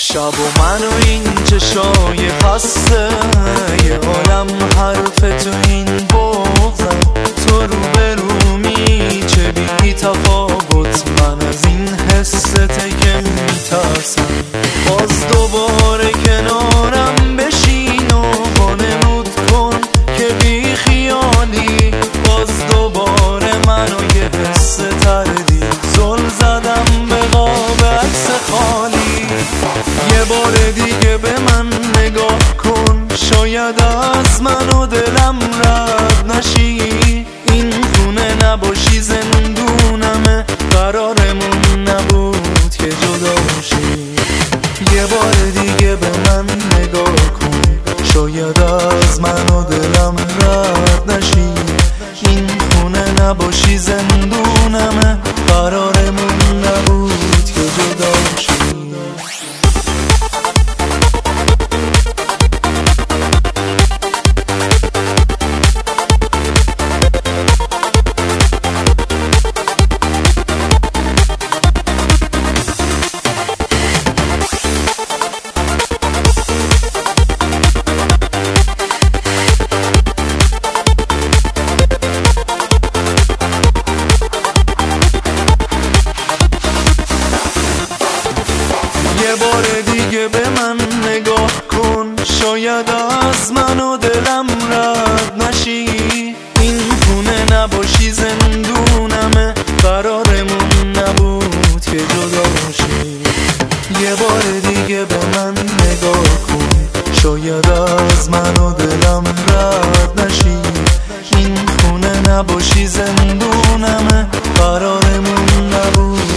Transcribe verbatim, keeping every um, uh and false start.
شب و من و این چشای خسته، یه عالم حرف تو این بغزم. تو رو به رومی چه بی تفاوت، من از این حسته که میترسم. باز دوباره کنارم بشین و وانمود کن که بی خیالی. باز دوباره منو یه حس تردی زل زدم به قاب عکس خالی. یه بار دیگه به من نگاه کن، شاید از من و دلم رد نشی. این خونه نباشی زندونمه، قرارمون نبود که جدا باشی. یه بار دیگه به من نگاه کن، شاید از من و دلم رد نشی. این خونه نباشی زندونمه، قرارمون نبود که جدا باشی. یه بار دیگه به من نگاه کن، شاید از من و دلم رد نشی. این خونه نباشی زندونمه، قرارمون نبود که جدا باشی. یه بار دیگه به من نگاه کن، شاید از من و دلم رد نشی. این خونه نباشی زندونمه، قرارمون نبود